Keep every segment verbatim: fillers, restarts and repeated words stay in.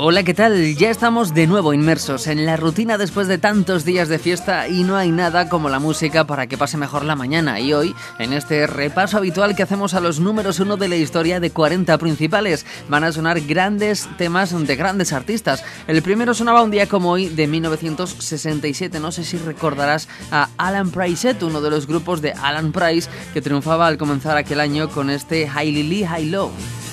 Hola, ¿qué tal? Ya estamos de nuevo inmersos en la rutina después de tantos días de fiesta y no hay nada como la música para que pase mejor la mañana. Y hoy, en este repaso habitual que hacemos a los números uno de la historia de cuarenta principales, van a sonar grandes temas de grandes artistas. El primero sonaba un día como hoy de mil novecientos sesenta y siete. No sé si recordarás a Alan Price, uno de los grupos de Alan Price que triunfaba al comenzar aquel año con este Hailey Lee High Low.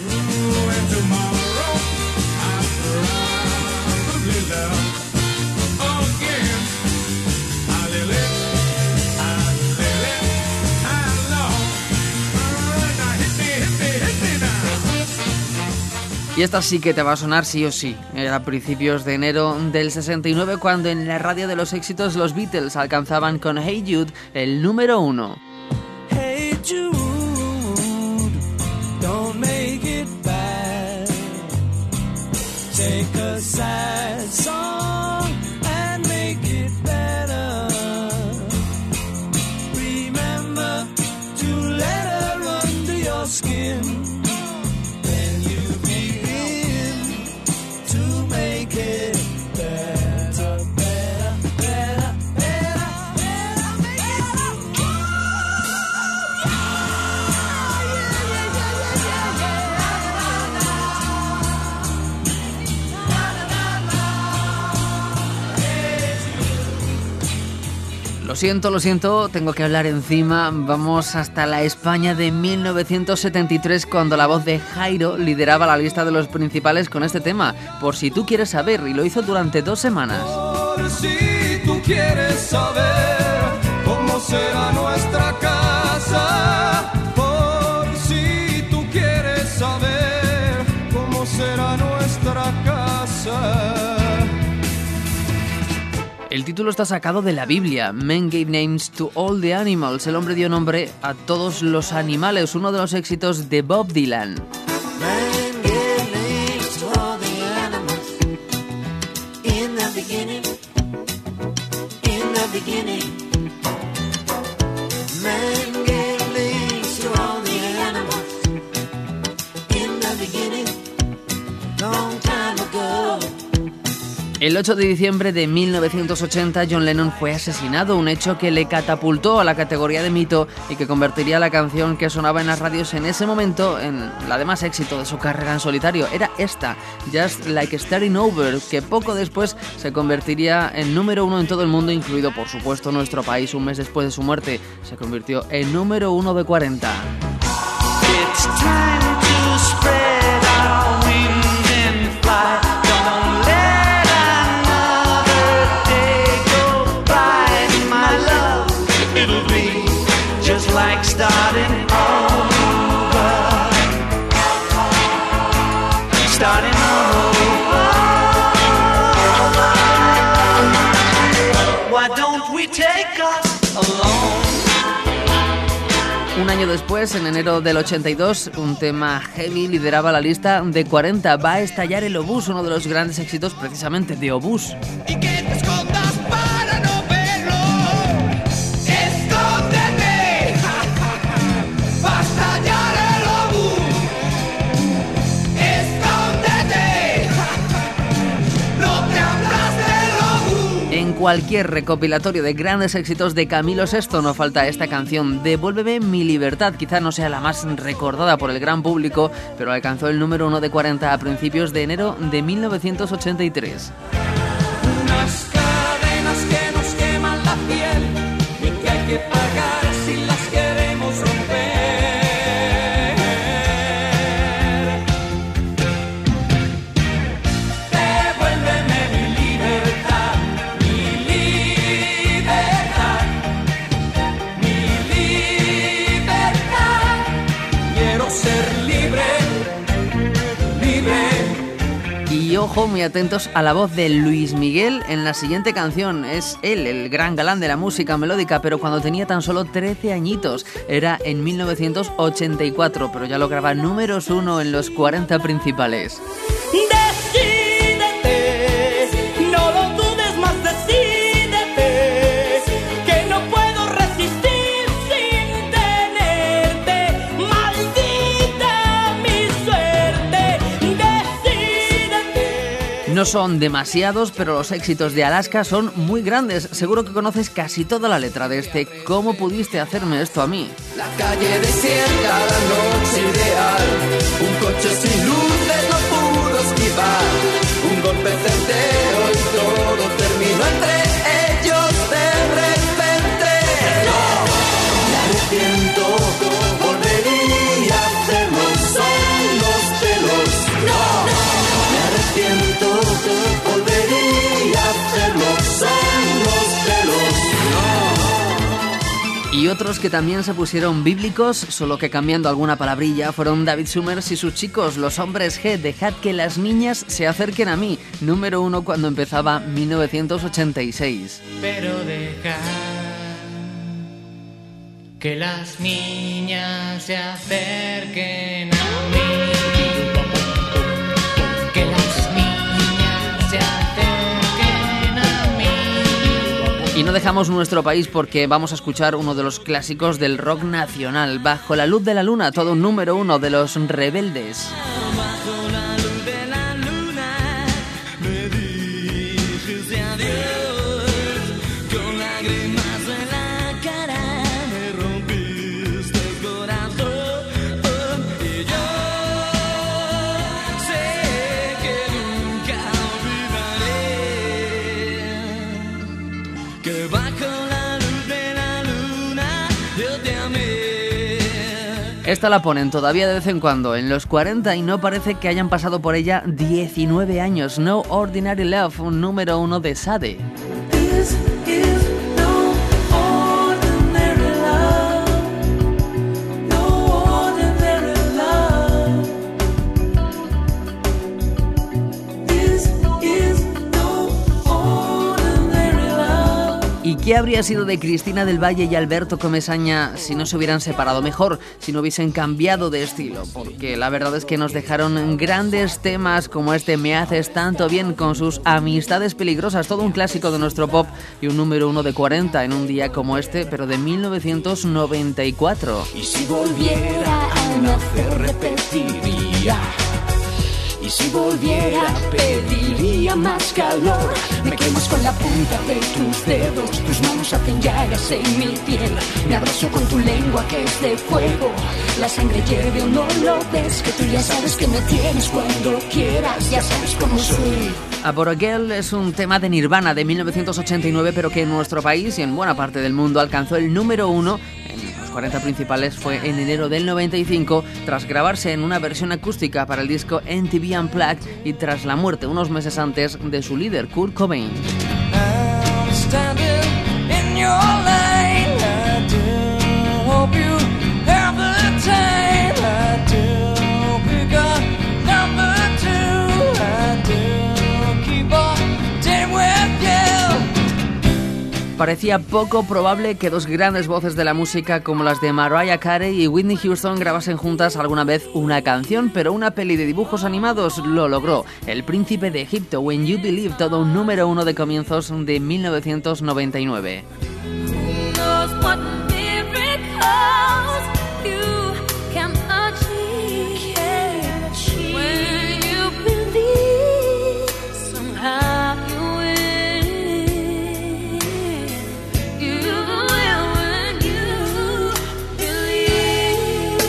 Y esta sí que te va a sonar sí o sí. Era a principios de enero del sesenta y nueve cuando en la radio de los éxitos los Beatles alcanzaban con Hey Jude el número uno. Hey Jude, don't make it bad. Take a sad song and make it better. Remember to let her under your skin. Lo siento, lo siento, tengo que hablar encima. Vamos hasta la España de mil novecientos setenta y tres cuando la voz de Jairo lideraba la lista de los principales con este tema, Por si tú quieres saber, y lo hizo durante dos semanas. Por si tú quieres saber cómo será nuestra casa. Por si tú quieres saber cómo será nuestra casa. El título está sacado de la Biblia. Men gave names to all the animals. El hombre dio nombre a todos los animales, uno de los éxitos de Bob Dylan. Man gave names to all the animals. In the beginning, in the beginning. Man gave names to all the animals. In the beginning, long time ago. El ocho de diciembre de mil novecientos ochenta, John Lennon fue asesinado, un hecho que le catapultó a la categoría de mito y que convertiría la canción que sonaba en las radios en ese momento en la de más éxito de su carrera en solitario. Era esta, Just Like Starting Over, que poco después se convertiría en número uno en todo el mundo, incluido por supuesto nuestro país. Un mes después de su muerte se convirtió en número uno de cuarenta. It's time to spread our wings and fly. Like starting over, starting over. Why don't we take us alone? Un año después, en enero del ochenta y dos, un tema heavy lideraba la lista de cuarenta. Va a estallar el Obús, uno de los grandes éxitos precisamente de Obús. Y que te escondas para no verlo. Escóndete. Va a estallar el Obús. Escóndete. No te hablas del Obús. En cualquier recopilatorio de grandes éxitos de Camilo Sesto no falta esta canción, Devuélveme mi libertad. Quizá no sea la más recordada por el gran público, pero alcanzó el número uno de cuarenta a principios de enero de mil novecientos ochenta y tres. Unas cadenas que nos queman la piel y que hay que pagar si las queremos romper. Devuélveme mi libertad, mi libertad, mi libertad. Quiero ser libre, libre. Y ojo, muy atentos a la voz de Luis Miguel en la siguiente canción. Es él, el gran galán de la música melódica, pero cuando tenía tan solo trece añitos. Era en mil novecientos ochenta y cuatro, pero ya lograba números uno en los cuarenta principales. Decídete, no lo dudes más, decídete, que no puedo resistir sin tenerte, maldita mi suerte. Decídete. No son demasiados, pero los éxitos de Alaska son muy grandes. Seguro que conoces casi toda la letra de este ¿Cómo pudiste hacerme esto a mí? La calle desierta, la noche ideal. Un coche sin luces no pudo esquivar. Un golpe certero y todo terminó entre ellos de repente. No, me arrepiento, volvería a hacerlo, son los celos. No, me arrepiento, volvería a hacerlo, son los celos. No. Y otros que también se pusieron bíblicos, solo que cambiando alguna palabrilla, fueron David Summers y sus chicos, los Hombres G. Dejad que las niñas se acerquen a mí, número uno cuando empezaba mil novecientos ochenta y seis. Pero dejad que las niñas se acerquen a mí. Que las niñas se acerquen a mí. Y no dejamos nuestro país porque vamos a escuchar uno de los clásicos del rock nacional, Bajo la luz de la luna, todo un número uno de Los Rebeldes. Bajo la luz de la luna me dijiste adiós, con lágrimas en la cara me rompiste el corazón, y yo sé que nunca olvidaré que bajo la luz de la luna yo te amé. Esta la ponen todavía de vez en cuando en los cuarenta y no parece que hayan pasado por ella diecinueve años. No Ordinary Love, un número uno de Sade. This is no ordinary love, no ordinary love. This is no ordinary love. ¿Y qué habría sido de Cristina del Valle y Alberto Comesaña si no se hubieran separado? Mejor, si no hubiesen cambiado de estilo, porque la verdad es que nos dejaron grandes temas como este Me haces tanto bien con sus Amistades peligrosas, todo un clásico de nuestro pop y un número uno de cuarenta en un día como este, pero de mil novecientos noventa y cuatro. Y si volviera a nacer repetiría. Y si volviera pediría más calor. Me quemas con la punta de tus dedos, tus manos hacen llagas en mi piel. Me abrazo con tu lengua que es de fuego. La sangre hierve o no lo ves, que tú ya sabes que me tienes cuando quieras. Ya sabes cómo soy. A Por a Girl es un tema de Nirvana de mil novecientos ochenta y nueve, pero que en nuestro país y en buena parte del mundo alcanzó el número uno en los cuarenta principales. Fue en enero del noventa y cinco, tras grabarse en una versión acústica para el disco M T V Unplugged y tras la muerte unos meses antes de su líder Kurt Cobain. I'm standing in your lane. I do hope you have the time. I do pick up number two. I do keep on dating with you. Parecía poco probable que dos grandes voces de la música como las de Mariah Carey y Whitney Houston grabasen juntas alguna vez una canción, pero una peli de dibujos animados lo logró. El Príncipe de Egipto, When You Believe, todo un número uno de comienzos de mil novecientos noventa y nueve. Who knows what miracles you can achieve when you believe somehow you win. You will when you believe.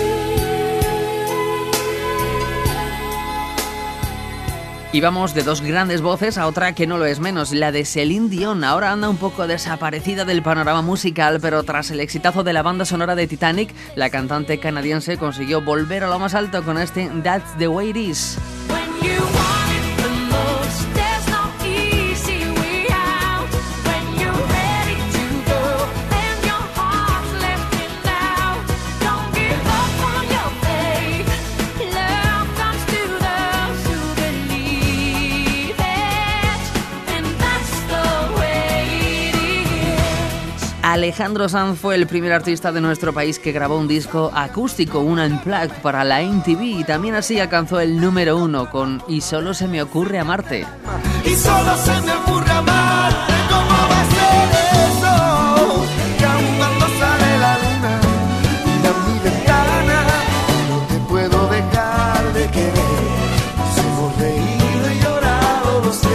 Y vamos de dos grandes voces a otra que no lo es menos, la de Celine Dion. Ahora anda un poco desaparecida del panorama musical, pero tras el exitazo de la banda sonora de Titanic, la cantante canadiense consiguió volver a lo más alto con este That's the Way It Is. When you want it the most, there's no easy way out. When you're ready to go, and your heart's lifting out. Don't give up on your faith. Love comes to those who believe it, and that's the way it is. Alejandro Sanz fue el primer artista de nuestro país que grabó un disco acústico, un unplugged para la M T V, y también así alcanzó el número uno con Y solo se me ocurre amarte. Y solo se me ocurre amarte. ¿Cómo va a ser eso? Que aún cuando sale la luna, mira mi ventana, no te puedo dejar de querer. Si hemos reído y llorado los dos.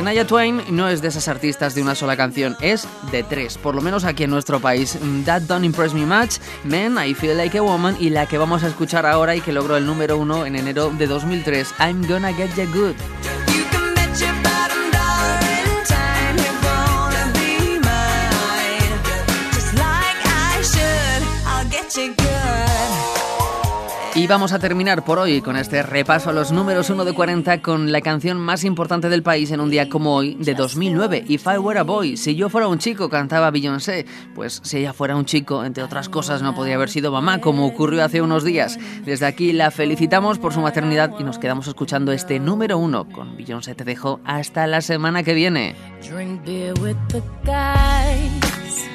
Shania Twain no es de esas artistas de una sola canción, es de tres, por lo menos aquí en nuestro país. That Don't Impress Me Much, Man, I Feel Like a Woman y la que vamos a escuchar ahora y que logró el número uno en enero de dos mil tres, I'm Gonna Get Ya Good. Y vamos a terminar por hoy con este repaso a los números uno de cuarenta con la canción más importante del país en un día como hoy de dos mil nueve, If I Were a Boy, si yo fuera un chico, cantaba Beyoncé. Pues si ella fuera un chico, entre otras cosas, no podría haber sido mamá, como ocurrió hace unos días. Desde aquí la felicitamos por su maternidad y nos quedamos escuchando este número uno con Beyoncé. Te dejo hasta la semana que viene. Drink beer with the guys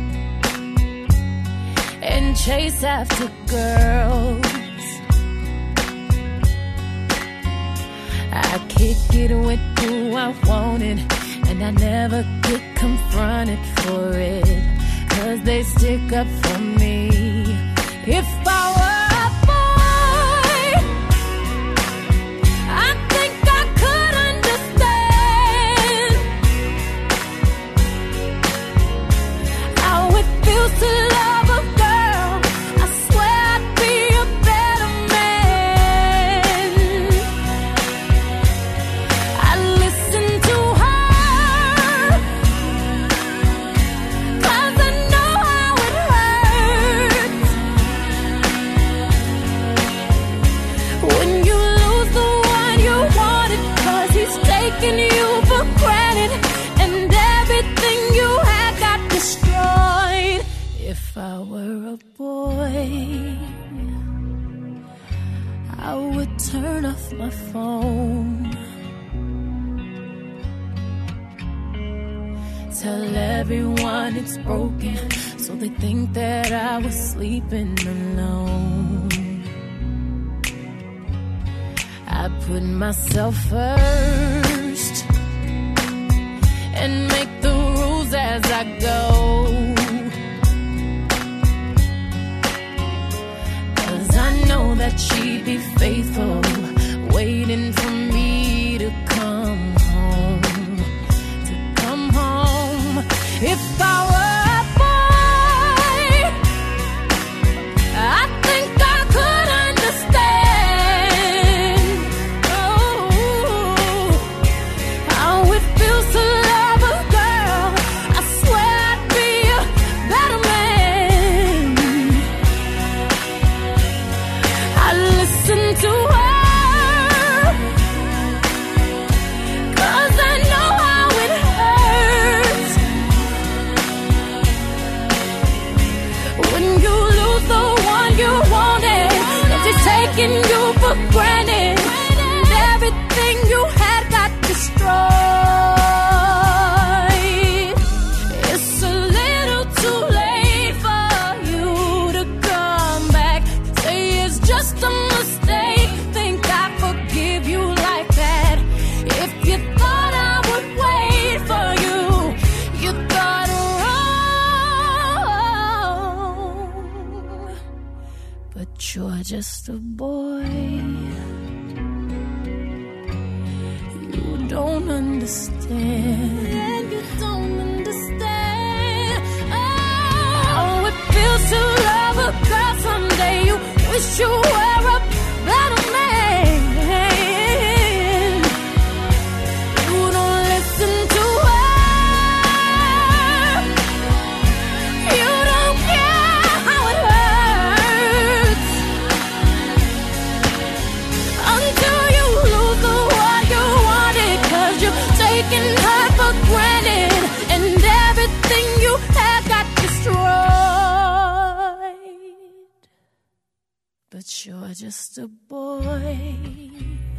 and chase after girls. I kick it with who I wanted, and I never get confronted for it, 'cause they stick up for me. If I were a boy, I think I could understand how it feels to love a girl. I swear I'd be a better man. I listen to her, 'cause I know how it hurts when you lose the one you wanted, 'cause he's taking you for granted, and everything you had got destroyed. If I were a boy, I would turn off my phone, tell everyone it's broken, so they think that I was sleeping alone. I put myself first and make the rules as I go, 'cause I know that she'd be faithful, waiting for me to come home, to come home. If I were a boy, I think I could understand, oh, how it feels to love a girl. I swear I'd be a better man. I listen to her, 'cause I know how it hurts when you lose the one you wanted, and it's taking you for granted, and everything you had got destroyed. It's a little too late for you to come back, say it's just a mistake, think I forgive you like that. If you thought I would wait for you, you thought wrong. But you're just a boy, you don't understand, you don't understand. Oh, it feels to love a girl someday, you wish you were a better man. You don't listen to her, you don't care how it hurts, until you lose the one you wanted, 'cause you're taking her for granted, and everything you had got destroyed. But you're just a boy,